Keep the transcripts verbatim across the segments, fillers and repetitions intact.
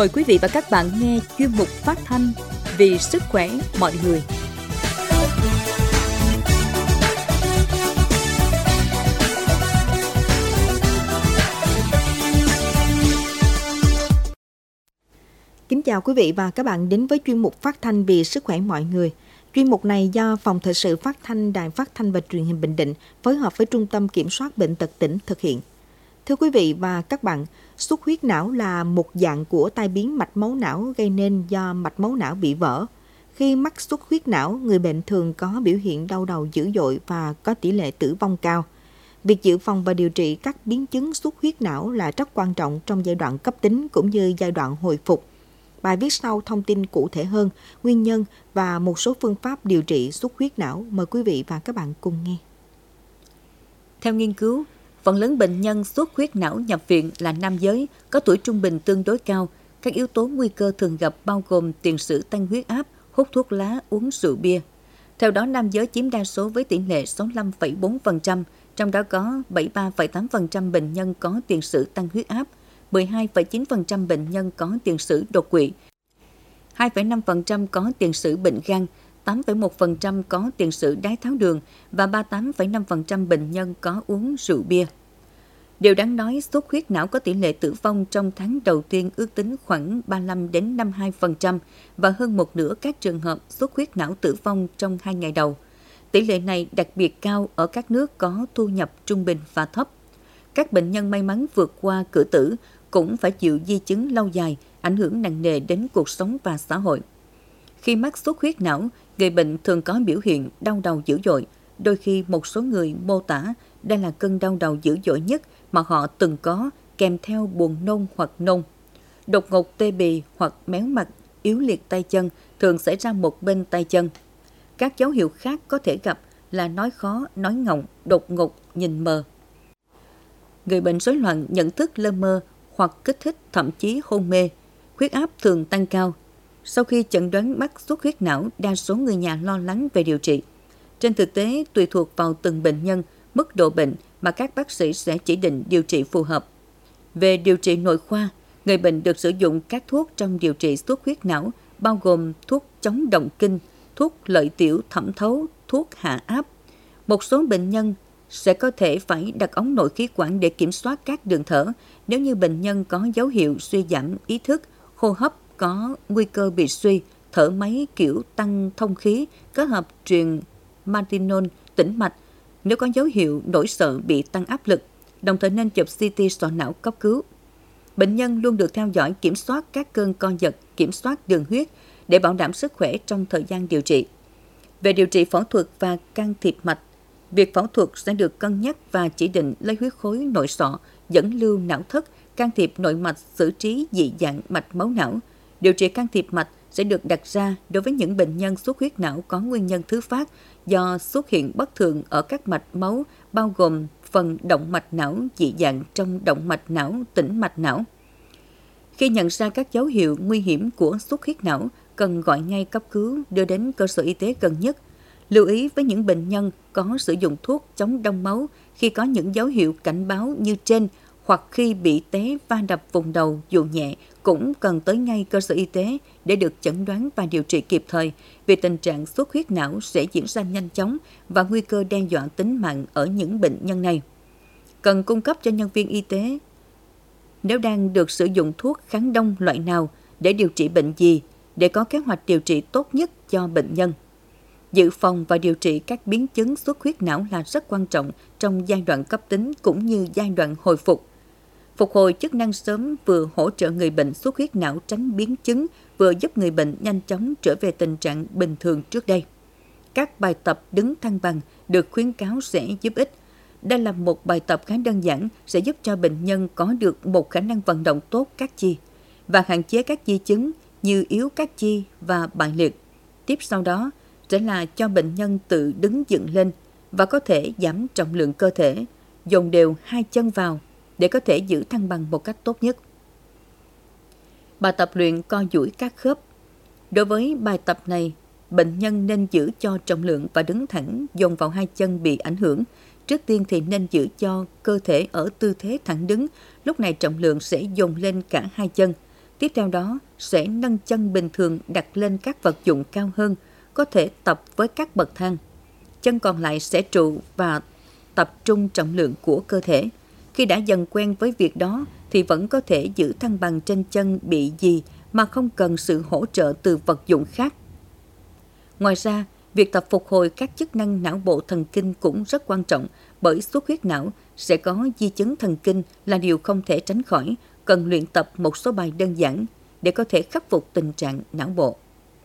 Mời quý vị và các bạn nghe chuyên mục phát thanh Vì sức khỏe mọi người. Kính chào quý vị và các bạn đến với chuyên mục phát thanh Vì sức khỏe mọi người. Chuyên mục này do Phòng Thời sự Phát thanh Đài Phát thanh và Truyền hình Bình Định phối hợp với Trung tâm Kiểm soát Bệnh tật tỉnh thực hiện. Thưa quý vị và các bạn, xuất huyết não là một dạng của tai biến mạch máu não gây nên do mạch máu não bị vỡ. Khi mắc xuất huyết não, người bệnh thường có biểu hiện đau đầu dữ dội và có tỷ lệ tử vong cao. Việc dự phòng và điều trị các biến chứng xuất huyết não là rất quan trọng trong giai đoạn cấp tính cũng như giai đoạn hồi phục. Bài viết sau thông tin cụ thể hơn, nguyên nhân và một số phương pháp điều trị xuất huyết não. Mời quý vị và các bạn cùng nghe. Theo nghiên cứu, phần lớn bệnh nhân xuất huyết não nhập viện là nam giới, có tuổi trung bình tương đối cao. Các yếu tố nguy cơ thường gặp bao gồm tiền sử tăng huyết áp, hút thuốc lá, uống rượu bia. Theo đó, nam giới chiếm đa số với tỷ lệ sáu mươi lăm phẩy bốn phần trăm, trong đó có bảy mươi ba phẩy tám phần trăm bệnh nhân có tiền sử tăng huyết áp, mười hai phẩy chín phần trăm bệnh nhân có tiền sử đột quỵ, hai phẩy năm phần trăm có tiền sử bệnh gan, tám phẩy một phần trăm có tiền sử đái tháo đường và ba mươi tám phẩy năm phần trăm bệnh nhân có uống rượu bia. Điều đáng nói, xuất huyết não có tỷ lệ tử vong trong tháng đầu tiên ước tính khoảng ba mươi lăm đến năm mươi hai phần trăm và hơn một nửa các trường hợp xuất huyết não tử vong trong hai ngày đầu. Tỷ lệ này đặc biệt cao ở các nước có thu nhập trung bình và thấp. Các bệnh nhân may mắn vượt qua cửa tử cũng phải chịu di chứng lâu dài, ảnh hưởng nặng nề đến cuộc sống và xã hội. Khi mắc xuất huyết não, người bệnh thường có biểu hiện đau đầu dữ dội. Đôi khi một số người mô tả đây là cơn đau đầu dữ dội nhất mà họ từng có, kèm theo buồn nôn hoặc nôn. Đột ngột tê bì hoặc méo mặt, yếu liệt tay chân thường xảy ra một bên tay chân. Các dấu hiệu khác có thể gặp là nói khó, nói ngọng, đột ngột, nhìn mờ. Người bệnh rối loạn nhận thức lơ mơ hoặc kích thích, thậm chí hôn mê. Huyết áp thường tăng cao. Sau khi chẩn đoán mắc xuất huyết não, đa số người nhà lo lắng về điều trị. Trên thực tế, tùy thuộc vào từng bệnh nhân, mức độ bệnh mà các bác sĩ sẽ chỉ định điều trị phù hợp. Về điều trị nội khoa, người bệnh được sử dụng các thuốc trong điều trị xuất huyết não, bao gồm thuốc chống động kinh, thuốc lợi tiểu thẩm thấu, thuốc hạ áp. Một số bệnh nhân sẽ có thể phải đặt ống nội khí quản để kiểm soát các đường thở nếu như bệnh nhân có dấu hiệu suy giảm ý thức, hô hấp có nguy cơ bị suy, thở máy kiểu tăng thông khí, kết hợp truyền Martinol, tĩnh mạch. Nếu có dấu hiệu nỗi sợ bị tăng áp lực, đồng thời nên chụp xê tê sọ não cấp cứu. Bệnh nhân luôn được theo dõi kiểm soát các cơn co giật, kiểm soát đường huyết để bảo đảm sức khỏe trong thời gian điều trị. Về điều trị phẫu thuật và can thiệp mạch, việc phẫu thuật sẽ được cân nhắc và chỉ định lấy huyết khối nội sọ, dẫn lưu não thất, can thiệp nội mạch xử trí dị dạng mạch máu não. Điều trị can thiệp mạch sẽ được đặt ra đối với những bệnh nhân xuất huyết não có nguyên nhân thứ phát do xuất hiện bất thường ở các mạch máu, bao gồm phần động mạch não dị dạng trong động mạch não, tĩnh mạch não. Khi nhận ra các dấu hiệu nguy hiểm của xuất huyết não, cần gọi ngay cấp cứu đưa đến cơ sở y tế gần nhất. Lưu ý với những bệnh nhân có sử dụng thuốc chống đông máu khi có những dấu hiệu cảnh báo như trên hoặc khi bị té va đập vùng đầu dù nhẹ cũng cần tới ngay cơ sở y tế để được chẩn đoán và điều trị kịp thời vì tình trạng xuất huyết não sẽ diễn ra nhanh chóng và nguy cơ đe dọa tính mạng ở những bệnh nhân này. Cần cung cấp cho nhân viên y tế nếu đang được sử dụng thuốc kháng đông loại nào để điều trị bệnh gì để có kế hoạch điều trị tốt nhất cho bệnh nhân. Dự phòng và điều trị các biến chứng xuất huyết não là rất quan trọng trong giai đoạn cấp tính cũng như giai đoạn hồi phục. Phục hồi chức năng sớm vừa hỗ trợ người bệnh xuất huyết não tránh biến chứng, vừa giúp người bệnh nhanh chóng trở về tình trạng bình thường trước đây. Các bài tập đứng thăng bằng được khuyến cáo sẽ giúp ích. Đây là một bài tập khá đơn giản sẽ giúp cho bệnh nhân có được một khả năng vận động tốt các chi và hạn chế các di chứng như yếu các chi và bại liệt. Tiếp sau đó sẽ là cho bệnh nhân tự đứng dựng lên và có thể giảm trọng lượng cơ thể, dồn đều hai chân vào để có thể giữ thăng bằng một cách tốt nhất. Bài tập luyện co duỗi các khớp. Đối với bài tập này, bệnh nhân nên giữ cho trọng lượng và đứng thẳng dồn vào hai chân bị ảnh hưởng. Trước tiên thì nên giữ cho cơ thể ở tư thế thẳng đứng, lúc này trọng lượng sẽ dồn lên cả hai chân. Tiếp theo đó sẽ nâng chân bình thường đặt lên các vật dụng cao hơn, có thể tập với các bậc thang. Chân còn lại sẽ trụ và tập trung trọng lượng của cơ thể. Khi đã dần quen với việc đó thì vẫn có thể giữ thăng bằng trên chân bị gì mà không cần sự hỗ trợ từ vật dụng khác. Ngoài ra, việc tập phục hồi các chức năng não bộ thần kinh cũng rất quan trọng, bởi xuất huyết não sẽ có di chứng thần kinh là điều không thể tránh khỏi, cần luyện tập một số bài đơn giản để có thể khắc phục tình trạng não bộ.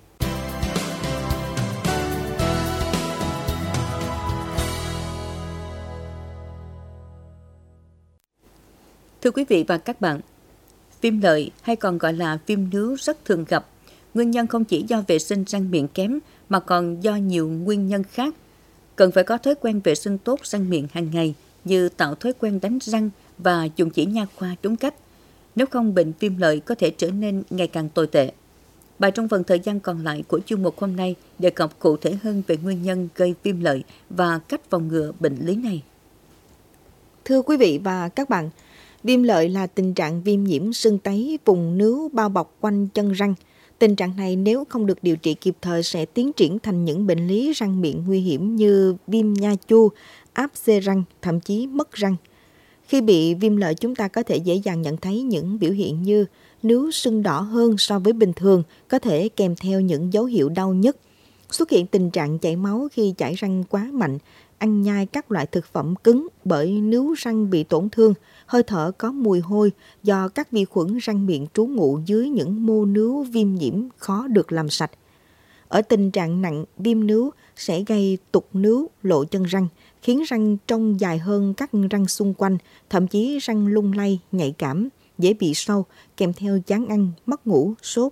Thưa quý vị và các bạn, viêm lợi hay còn gọi là viêm nướu rất thường gặp. Nguyên nhân không chỉ do vệ sinh răng miệng kém mà còn do nhiều nguyên nhân khác. Cần phải có thói quen vệ sinh tốt răng miệng hàng ngày, như tạo thói quen đánh răng và dùng chỉ nha khoa đúng cách. Nếu không, bệnh viêm lợi có thể trở nên ngày càng tồi tệ. Bài trong phần thời gian còn lại của chuyên mục hôm nay đề cập cụ thể hơn về nguyên nhân gây viêm lợi và cách phòng ngừa bệnh lý này. Thưa quý vị và các bạn, viêm lợi là tình trạng viêm nhiễm sưng tấy vùng nướu bao bọc quanh chân răng. Tình trạng này nếu không được điều trị kịp thời sẽ tiến triển thành những bệnh lý răng miệng nguy hiểm như viêm nha chu, áp xê răng, thậm chí mất răng. Khi bị viêm lợi, chúng ta có thể dễ dàng nhận thấy những biểu hiện như nướu sưng đỏ hơn so với bình thường, có thể kèm theo những dấu hiệu đau nhức. Xuất hiện tình trạng chảy máu khi chải răng quá mạnh, ăn nhai các loại thực phẩm cứng bởi nướu răng bị tổn thương, hơi thở có mùi hôi do các vi khuẩn răng miệng trú ngụ dưới những mô nướu viêm nhiễm khó được làm sạch. Ở tình trạng nặng, viêm nướu sẽ gây tụt nướu, lộ chân răng, khiến răng trông dài hơn các răng xung quanh, thậm chí răng lung lay, nhạy cảm, dễ bị sâu, kèm theo chán ăn, mất ngủ, sốt.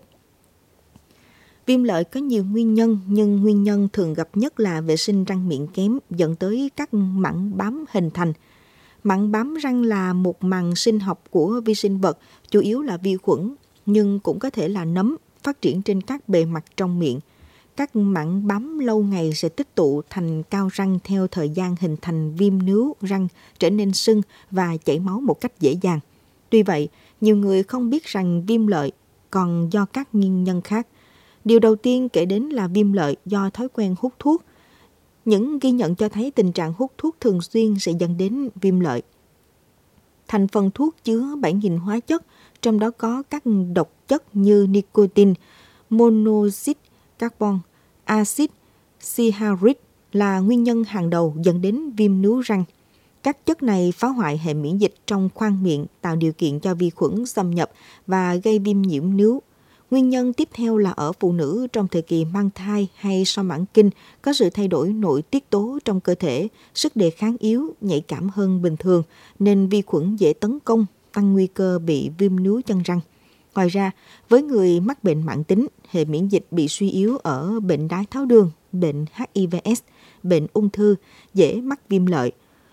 Viêm lợi có nhiều nguyên nhân, nhưng nguyên nhân thường gặp nhất là vệ sinh răng miệng kém dẫn tới các mảng bám hình thành. Mảng bám răng là một màng sinh học của vi sinh vật, chủ yếu là vi khuẩn, nhưng cũng có thể là nấm, phát triển trên các bề mặt trong miệng. Các mảng bám lâu ngày sẽ tích tụ thành cao răng theo thời gian, hình thành viêm nướu răng, trở nên sưng và chảy máu một cách dễ dàng. Tuy vậy, nhiều người không biết rằng viêm lợi còn do các nguyên nhân khác. Điều đầu tiên kể đến là viêm lợi do thói quen hút thuốc. Những ghi nhận cho thấy tình trạng hút thuốc thường xuyên sẽ dẫn đến viêm lợi. Thành phần thuốc chứa bảy nghìn hóa chất, trong đó có các độc chất như nicotine, monoxide carbon, axit cyaric là nguyên nhân hàng đầu dẫn đến viêm nướu răng. Các chất này phá hoại hệ miễn dịch trong khoang miệng, tạo điều kiện cho vi khuẩn xâm nhập và gây viêm nhiễm nướu. Nguyên nhân tiếp theo là ở phụ nữ trong thời kỳ mang thai hay sau mãn kinh có sự thay đổi nội tiết tố trong cơ thể, sức đề kháng yếu, nhạy cảm hơn bình thường, nên vi khuẩn dễ tấn công, tăng nguy cơ bị viêm nướu chân răng. Ngoài ra, với người mắc bệnh mãn tính, hệ miễn dịch bị suy yếu ở bệnh đái tháo đường, bệnh hát i vê ết, bệnh ung thư, dễ mắc viêm lợi.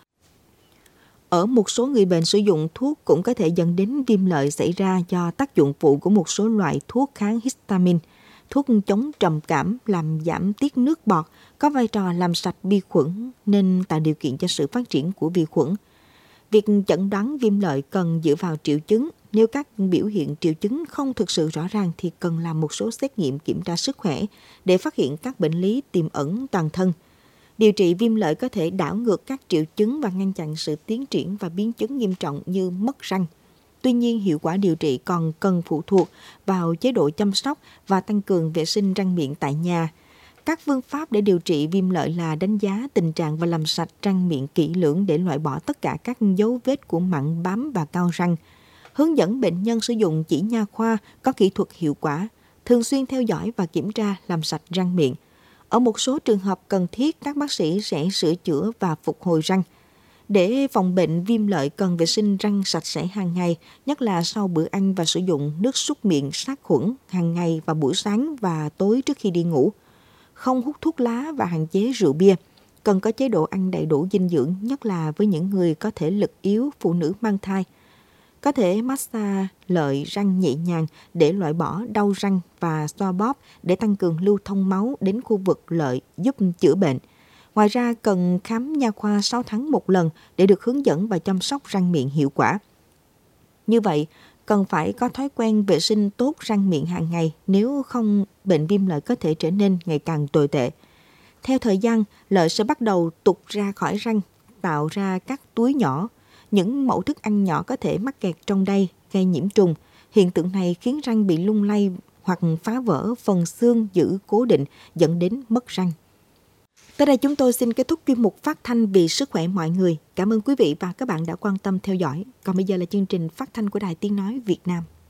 Ở một số người bệnh sử dụng thuốc cũng có thể dẫn đến viêm lợi xảy ra do tác dụng phụ của một số loại thuốc kháng histamine. Thuốc chống trầm cảm làm giảm tiết nước bọt, có vai trò làm sạch vi khuẩn nên tạo điều kiện cho sự phát triển của vi khuẩn. Việc chẩn đoán viêm lợi cần dựa vào triệu chứng. Nếu các biểu hiện triệu chứng không thực sự rõ ràng thì cần làm một số xét nghiệm kiểm tra sức khỏe để phát hiện các bệnh lý tiềm ẩn toàn thân. Điều trị viêm lợi có thể đảo ngược các triệu chứng và ngăn chặn sự tiến triển và biến chứng nghiêm trọng như mất răng. Tuy nhiên, hiệu quả điều trị còn cần phụ thuộc vào chế độ chăm sóc và tăng cường vệ sinh răng miệng tại nhà. Các phương pháp để điều trị viêm lợi là đánh giá tình trạng và làm sạch răng miệng kỹ lưỡng để loại bỏ tất cả các dấu vết của mảng bám và cao răng. Hướng dẫn bệnh nhân sử dụng chỉ nha khoa có kỹ thuật hiệu quả, thường xuyên theo dõi và kiểm tra làm sạch răng miệng. Ở một số trường hợp cần thiết, các bác sĩ sẽ sửa chữa và phục hồi răng. Để phòng bệnh viêm lợi cần vệ sinh răng sạch sẽ hàng ngày, nhất là sau bữa ăn và sử dụng nước súc miệng sát khuẩn hàng ngày vào buổi sáng và tối trước khi đi ngủ. Không hút thuốc lá và hạn chế rượu bia. Cần có chế độ ăn đầy đủ dinh dưỡng, nhất là với những người có thể lực yếu, phụ nữ mang thai. Có thể massage lợi răng nhẹ nhàng để loại bỏ đau răng và xoa bóp để tăng cường lưu thông máu đến khu vực lợi giúp chữa bệnh. Ngoài ra, cần khám nha khoa sáu tháng một lần để được hướng dẫn và chăm sóc răng miệng hiệu quả. Như vậy, cần phải có thói quen vệ sinh tốt răng miệng hàng ngày, nếu không bệnh viêm lợi có thể trở nên ngày càng tồi tệ. Theo thời gian, lợi sẽ bắt đầu tụt ra khỏi răng, tạo ra các túi nhỏ. Những mẩu thức ăn nhỏ có thể mắc kẹt trong đây, gây nhiễm trùng. Hiện tượng này khiến răng bị lung lay hoặc phá vỡ phần xương giữ cố định, dẫn đến mất răng. Tới đây chúng tôi xin kết thúc chuyên mục phát thanh vì sức khỏe mọi người. Cảm ơn quý vị và các bạn đã quan tâm theo dõi. Còn bây giờ là chương trình phát thanh của Đài Tiếng Nói Việt Nam.